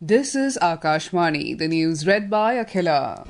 This is Akashvani, the news read by Akhila.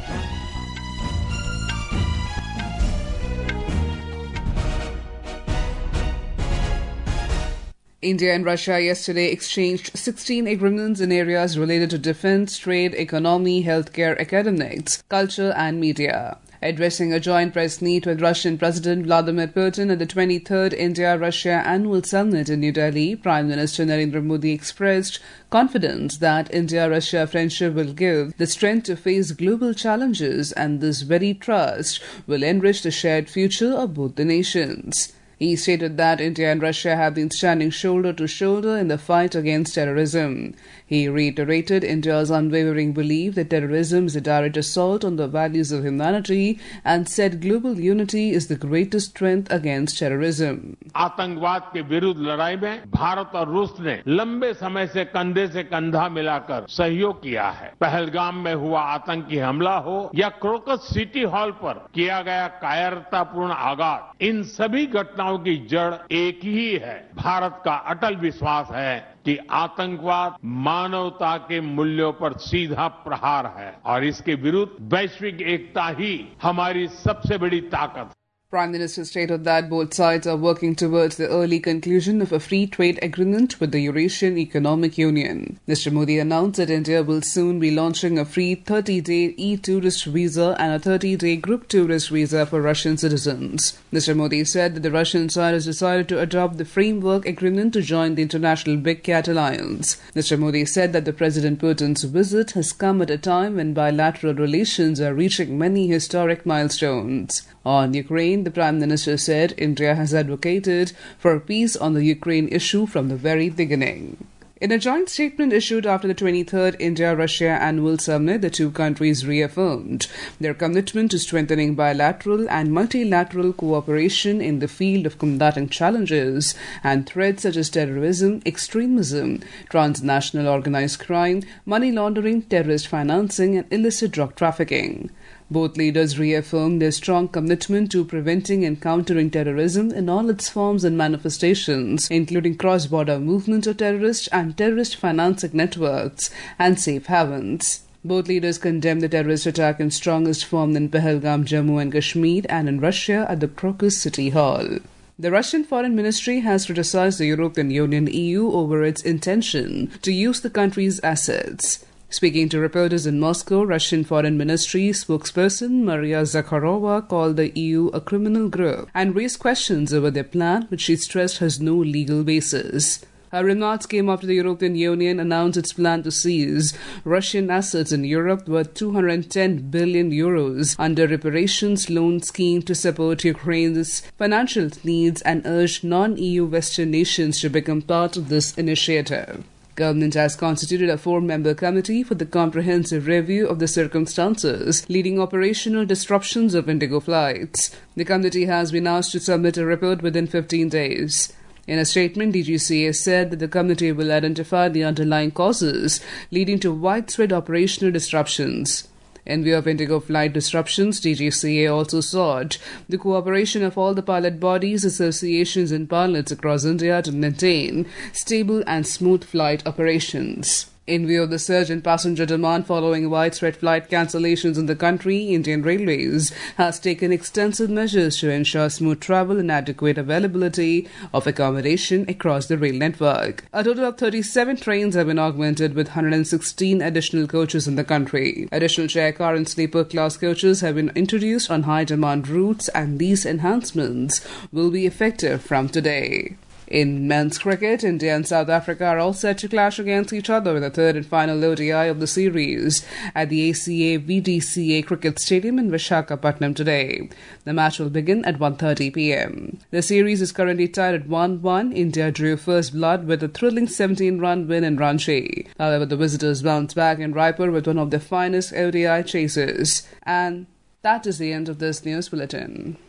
India and Russia yesterday exchanged 16 agreements in areas related to defense, trade, economy, healthcare, academics, culture and media. Addressing a joint press meet with Russian President Vladimir Putin at the 23rd India-Russia Annual Summit in New Delhi, Prime Minister Narendra Modi expressed confidence that India-Russia friendship will give the strength to face global challenges, and this very trust will enrich the shared future of both the nations. He stated that India and Russia have been standing shoulder to shoulder in the fight against terrorism. He reiterated India's unwavering belief that terrorism is a direct assault on the values of humanity and said global unity is the greatest strength against terrorism. आतंकवाद के विरुद्ध लड़ाई में भारत और रूस ने लंबे समय से कंधे से कंधा मिलाकर सहयोग किया है। पहलगाम में हुआ आतंकी हमला हो या क्रोकस सिटी हॉल पर किया गया कायरतापूर्ण आघात, इन सभी घटनाओं की जड़ एक ही है। भारत का अटल विश्वास है कि आतंकवाद मानवता के मूल्यों पर सीधा प्रहार है और इसके विरुद्ध वैश्विक एकता ही हमारी सबसे बड़ी ताकत है। Prime Minister stated that both sides are working towards the early conclusion of a free trade agreement with the Eurasian Economic Union. Mr. Modi announced that India will soon be launching a free 30-day e-tourist visa and a 30-day group tourist visa for Russian citizens. Mr. Modi said that the Russian side has decided to adopt the framework agreement to join the international Big Cat Alliance. Mr. Modi said that the President Putin's visit has come at a time when bilateral relations are reaching many historic milestones. On Ukraine, the Prime Minister said India has advocated for peace on the Ukraine issue from the very beginning. In a joint statement issued after the 23rd India-Russia Annual Summit, the two countries reaffirmed their commitment to strengthening bilateral and multilateral cooperation in the field of combating challenges and threats such as terrorism, extremism, transnational organized crime, money laundering, terrorist financing, and illicit drug trafficking. Both leaders reaffirmed their strong commitment to preventing and countering terrorism in all its forms and manifestations, including cross-border movement of terrorists and terrorist financing networks and safe havens. Both leaders condemned the terrorist attack in strongest form in Pahalgam, Jammu and Kashmir, and in Russia at the Crocus City Hall. The Russian Foreign Ministry has criticized the European Union (EU) over its intention to use the country's assets. Speaking to reporters in Moscow, Russian Foreign Ministry spokesperson Maria Zakharova called the EU a criminal group and raised questions over their plan, which she stressed has no legal basis. Her remarks came after the European Union announced its plan to seize Russian assets in Europe worth €210 billion under reparations loan scheme to support Ukraine's financial needs and urged non-EU Western nations to become part of this initiative. Government has constituted a 4-member committee for the comprehensive review of the circumstances leading operational disruptions of Indigo flights. The committee has been asked to submit a report within 15 days. In a statement, DGCA said that the committee will identify the underlying causes leading to widespread operational disruptions. In view of Indigo flight disruptions, DGCA also sought the cooperation of all the pilot bodies, associations and pilots across India to maintain stable and smooth flight operations. In view of the surge in passenger demand following widespread flight cancellations in the country, Indian Railways has taken extensive measures to ensure smooth travel and adequate availability of accommodation across the rail network. A total of 37 trains have been augmented with 116 additional coaches in the country. Additional chair car and sleeper class coaches have been introduced on high-demand routes, and these enhancements will be effective from today. In men's cricket, India and South Africa are all set to clash against each other in the third and final ODI of the series at the ACA VDCA Cricket Stadium in Visakhapatnam today. The match will begin at 1:30 p.m. The series is currently tied at 1-1. India drew first blood with a thrilling 17-run win in Ranchi. However, the visitors bounced back in Raipur with one of their finest ODI chases. And that is the end of this news bulletin.